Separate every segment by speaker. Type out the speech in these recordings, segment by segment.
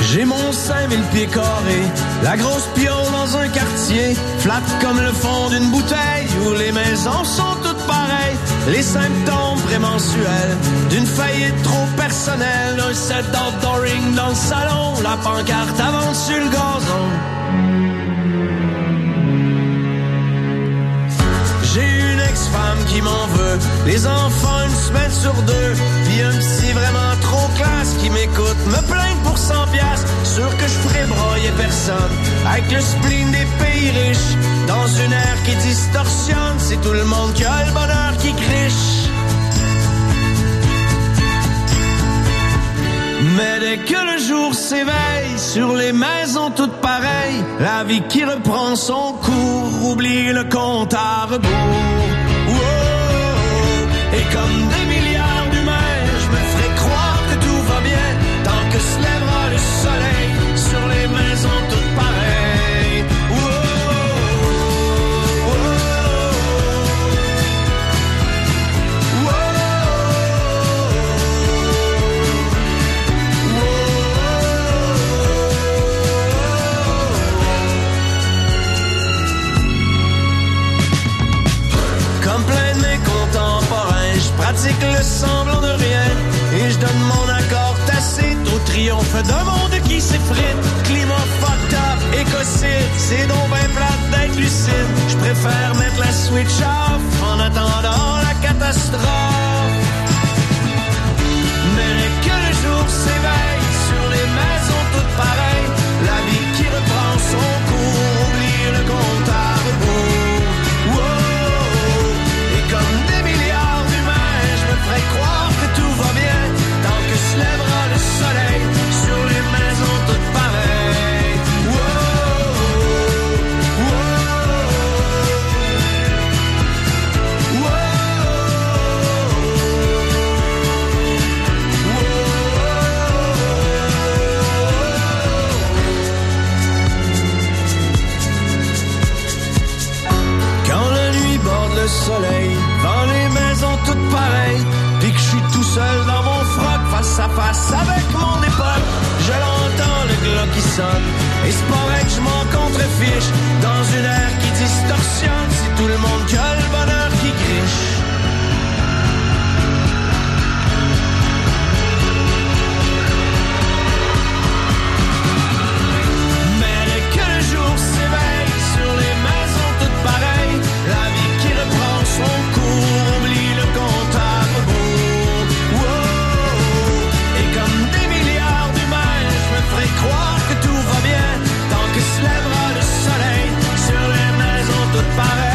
Speaker 1: J'ai mon 5000 pieds carrés, la grosse piole dans un quartier, flat comme le fond d'une bouteille, où les maisons sont toutes pareilles. Les symptômes prémensuels d'une faillite trop personnelle, un set d'outdooring dans le salon, la pancarte avance sur le gazon. J'ai une ex-femme qui m'en veut, les enfants une semaine sur deux, puis un psy vraiment trop classe qui m'écoute, me plaindre pour 100$, sûr que je ferai broyer personne, avec le spleen des pays riches, dans une ère qui distorsionne, c'est tout le monde qui a le bonheur qui criche. Mais dès que le jour s'éveille, sur les maisons toutes pareilles, la vie qui reprend son cours, oublie le compte à rebours. Et comme des milliards d'humains, je me ferai croire que tout va bien, tant que se lèvera le soleil, sur les maisons toutes pareilles. Comme plein de mes contemporains, je pratique le semblant de rien et je donne mon accord tacite au triomphe d'un monde qui s'effrite. Climat fucked up, écocide, c'est donc ben plate d'être lucide. Je préfère mettre la switch off en attendant la catastrophe. Mais que le jour s'éveille sur les maisons toutes pareilles, la vie qui reprend son cours, oublie le compte à rebours. Comme des milliards d'humains, je me ferai croire que tout va bien, tant que se lèvera le soleil, sur les maisons toutes pareilles. Quand la nuit borde le soleil, dans les maisons toutes pareilles, pis que je suis tout seul dans mon froc, face à face avec mon époque, je l'entends le glas qui sonne, et c'est pas vrai que je m'en contrefiche, dans une ère qui distorsionne, c'est tout le monde qui a le bonheur qui griche. Mais dès que le jour s'éveille, sur les maisons toutes pareilles, la vie qui reprend son cours, oublie le compte à rebours. Et comme des milliards d'humains, je me ferai croire que tout va bien, tant que se lèvera le soleil, sur les maisons toutes pareilles.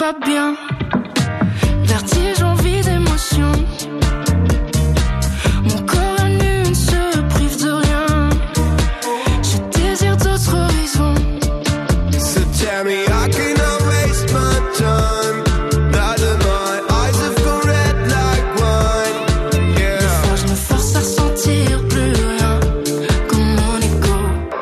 Speaker 2: pas bien. Vertige, envie d'émotion. Mon corps à nu ne se prive de rien. Je désire d'autres horizons.
Speaker 1: So tell me I cannot waste my time. Now that my eyes have gone red like wine. Yeah.
Speaker 2: Des fois je me force à ressentir plus rien comme mon ego.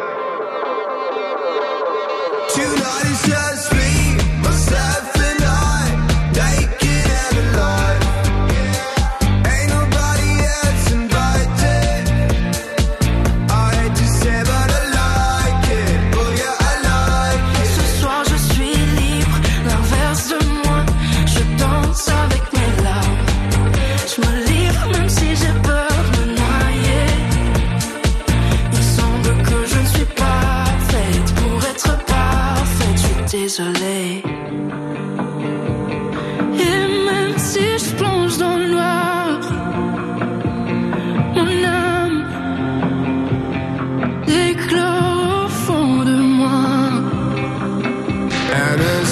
Speaker 1: Tonight is just me, myself and I, naked and alive. Ain't nobody else invited. I hate to say but I like it. Oh yeah, I like it.
Speaker 2: Ce soir je suis libre, l'inverse de moi. Je danse avec mes larmes. Je me livre même si j'ai peur de me noyer. Il semble que je ne suis pas faite pour être parfaite. Je suis désolée. Et même si je plonge dans le noir, mon âme éclore au fond de moi.
Speaker 1: And it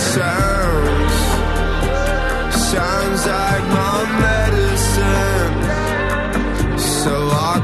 Speaker 1: sounds like my medicine. So I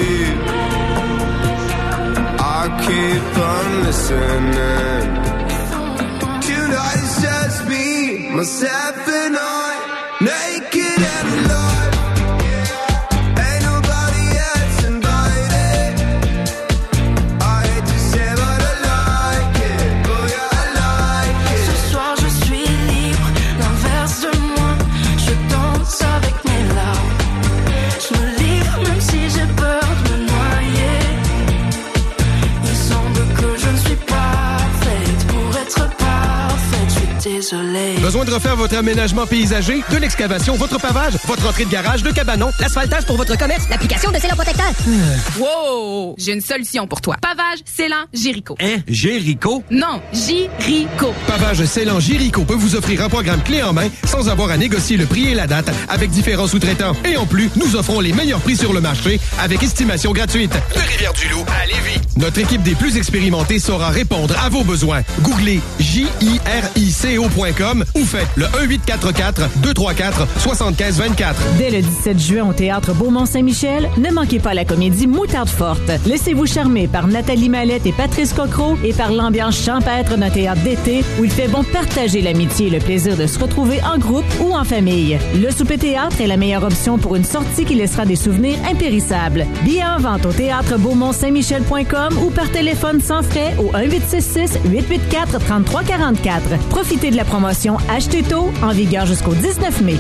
Speaker 1: keep on listening. Tonight it's just me, myself and I, naked and alive. Ain't nobody else invited. I hate to say but I like it. Oh yeah, I like it.
Speaker 2: Ce soir je suis libre, l'inverse de moi. Je danse avec mes larmes. Je me livre même si j'ai peur de me noyer. Il semble que je ne suis pas faite pour être parfaite. Je suis désolée.
Speaker 3: Besoin de refaire votre aménagement paysager, de l'excavation, votre pavage, votre entrée de garage, de cabanon, l'asphaltage pour votre commerce,
Speaker 4: L'application de Célan Protecteur.
Speaker 5: Wow! J'ai une solution pour toi. Pavage, Célan, Jéricho.
Speaker 3: Hein? Jéricho?
Speaker 5: Non, Jéricho.
Speaker 3: Pavage Célan Jéricho peut vous offrir un programme clé en main sans avoir à négocier le prix et la date avec différents sous-traitants. Et en plus, nous offrons les meilleurs prix sur le marché avec estimation gratuite. De Rivière-du-Loup à Lévis. Notre équipe des plus expérimentés saura répondre à vos besoins. Googlez JIRICO.com ou faites le 1-844-234-7524.
Speaker 6: Dès le 17 juin au Théâtre Beaumont-Saint-Michel, ne manquez pas la comédie Moutarde Forte. Laissez-vous charmer par Nathalie Mallette et Patrice Cocro et par l'ambiance champêtre d'un théâtre d'été où il fait bon partager l'amitié et le plaisir de se retrouver en groupe ou en famille. Le souper théâtre est la meilleure option pour une sortie qui laissera des souvenirs impérissables. Billets en vente au théâtre Beaumont-Saint-Michel.com ou par téléphone sans frais au 1-866-884-3344. Profitez de la promotion Achetez tôt en vigueur jusqu'au 19 mai.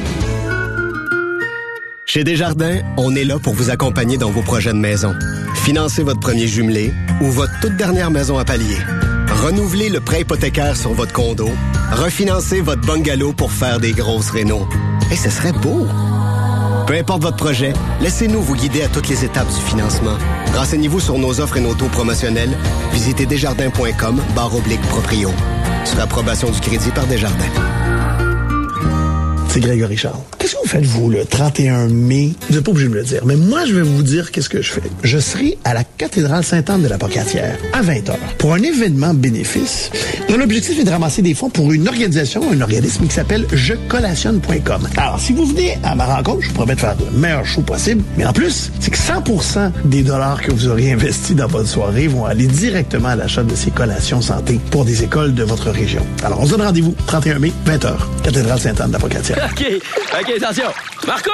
Speaker 7: Chez Desjardins, on est là pour vous accompagner dans vos projets de maison. Financez votre premier jumelé ou votre toute dernière maison à palier. Renouvelez le prêt hypothécaire sur votre condo. Refinancez votre bungalow pour faire des grosses rénos. Et ce serait beau! Peu importe votre projet, laissez-nous vous guider à toutes les étapes du financement. Renseignez-vous sur nos offres et nos taux promotionnels. Visitez desjardins.com/proprio. Sur approbation du crédit par Desjardins.
Speaker 8: C'est Grégory Charles. Qu'est-ce que vous faites, vous, le 31 mai? Vous n'êtes pas obligé de me le dire, mais moi, je vais vous dire qu'est-ce que je fais. Je serai à la cathédrale Sainte-Anne de la Pocatière à 20h pour un événement bénéfice dont l'objectif est de ramasser des fonds pour une organisation, un organisme qui s'appelle jecollationne.com. Alors, si vous venez à ma rencontre, je vous promets de faire le meilleur show possible, mais en plus, c'est que 100% des dollars que vous aurez investis dans votre soirée vont aller directement à l'achat de ces collations santé pour des écoles de votre région. Alors, on se donne rendez-vous 31 mai, 20h, cathédrale Sainte-Anne de la Pocatière.
Speaker 9: OK, attention. Marco!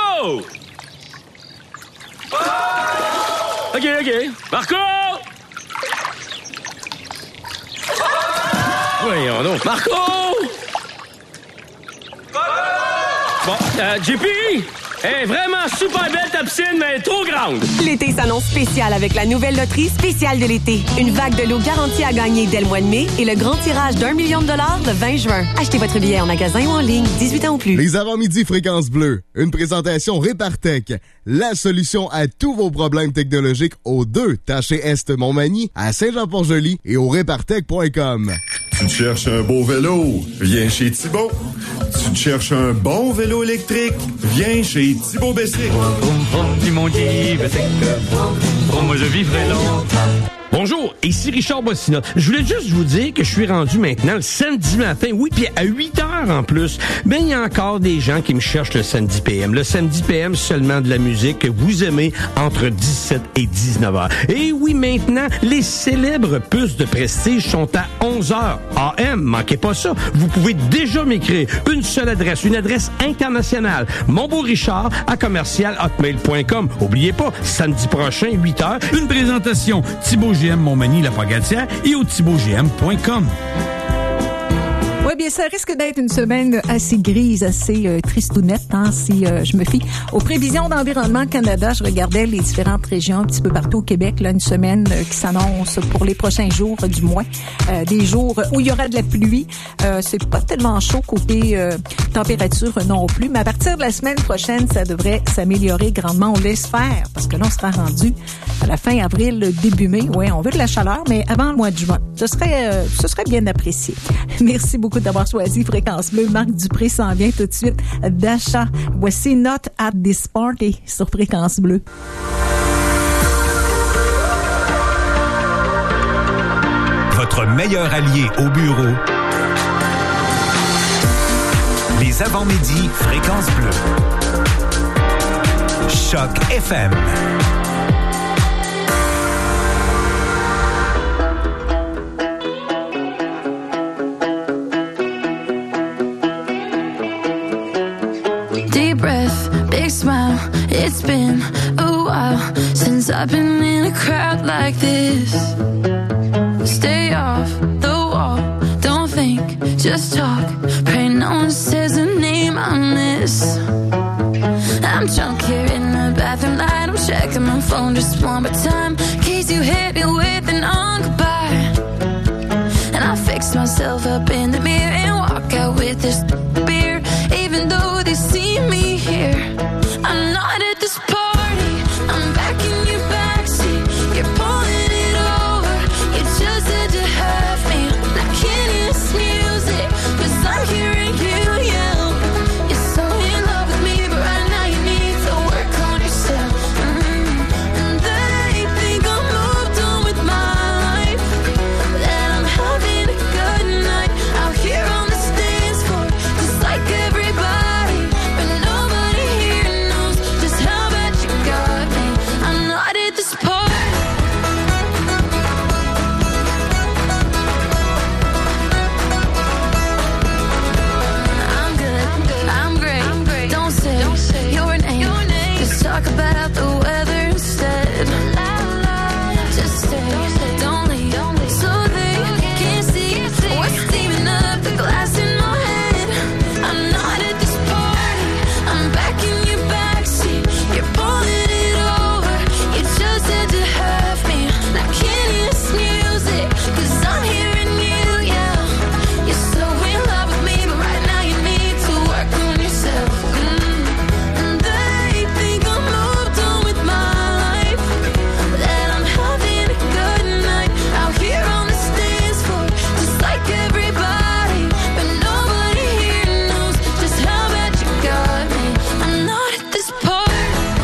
Speaker 9: OK. Marco! Voyons donc. Marco! Bon, JP! Hey, vraiment super belle ta piscine, mais trop grande.
Speaker 10: L'été s'annonce spécial avec la nouvelle loterie spéciale de l'été. Une vague de lots garantie à gagner dès le mois de mai et le grand tirage d'$1 million le 20 juin. Achetez votre billet en magasin ou en ligne, 18 ans ou plus.
Speaker 11: Les avant-midi Fréquence Bleue. Une présentation Répartec. La solution à tous vos problèmes technologiques aux 2 Taché Est Montmagny, à Saint-Jean-Port-Joli et au Répartec.com.
Speaker 12: Tu te cherches un beau vélo? Viens chez Thibaut. Tu te cherches un bon vélo électrique? Viens chez Thibaut Bessic.
Speaker 13: Moi je vivrai longtemps.
Speaker 4: Bonjour, ici Richard Bossina. Je voulais juste vous dire que je suis rendu maintenant le samedi matin, oui, puis à 8 heures en plus. Ben, il y a encore des gens qui me cherchent le samedi PM. Le samedi PM, seulement de la musique que vous aimez entre 17 et 19 heures. Et oui, maintenant, les célèbres puces de Prestige sont à 11 heures AM. Manquez pas ça. Vous pouvez déjà m'écrire une seule adresse, une adresse internationale. monbeaurichard@commercial-hotmail.com. Oubliez pas, samedi prochain, 8 heures, une présentation Thibaut GM Montmagny La Pagatière et au thibautgm.com.
Speaker 13: Oui, bien, ça risque d'être une semaine assez grise, assez tristounette, hein, si je me fie aux prévisions d'Environnement Canada. Je regardais les différentes régions un petit peu partout au Québec, là, une semaine qui s'annonce pour les prochains jours, du moins. Des jours où il y aura de la pluie. C'est pas tellement chaud côté température non plus, mais à partir de la semaine prochaine, ça devrait s'améliorer grandement. On laisse faire, parce que là, on sera rendu à la fin avril, début mai. Oui, on veut de la chaleur, mais avant le mois de juin. Ce serait bien apprécié. Merci beaucoup d'avoir choisi Fréquence Bleue. Marc Dupré s'en vient tout de suite d'achat. Voici Not at This Party sur Fréquence Bleue.
Speaker 14: Votre meilleur allié au bureau. Les avant-midi Fréquence Bleue. Choc FM.
Speaker 2: Big smile, it's been a while since I've been in a crowd like this. Stay off the wall, don't think, just talk. Pray no one says a name I miss. I'm drunk here in the bathroom light, I'm checking my phone just one more time, in case you hit me with an on goodbye. And I fix myself up in the mirror and walk out with this beer, even though they see me here. I'm not at this party, I'm back in your backseat. You're pulling it over, you just had to have me. I can't hear this music, 'cause I'm hearing you yell. You're so in love with me, but right now you need to work on yourself. And they think I'm moved on with my life, that I'm having a good night out here on the dance floor, just like everybody. But nobody here knows just how bad you got me. I'm not at this party. I'm good, I'm great. Don't say your name. Just talk about the weather instead. Just stay, don't leave, so they can't see what's steaming up the glass in my head. I'm not at this party, I'm back in your backseat. You're pulling it over, you just had to have me. I can't hear this music, 'cause I'm hearing you yell. You're so in love with me, but right now you need to work on yourself. And they think I'm moved on with my life, that I'm having a good night out here on the dance floor, just like everybody. But nobody here knows just how bad you got me. I'm not at this party.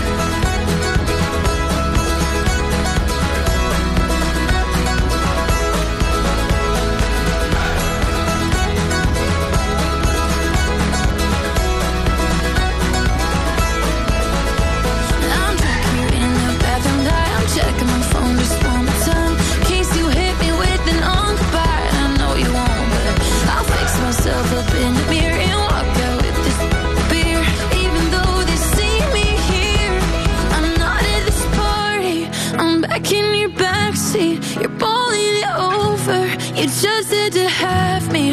Speaker 2: I'm drunk here in the bathroom light, I'm checking my phone just one more time, in case you hit me with an on goodbye. I know you won't, but I'll fix myself up in the mirror and walk out with this beer, even though they see me here. I'm not at this party, I'm back in your backseat. You're pulling it over, you just had to have me.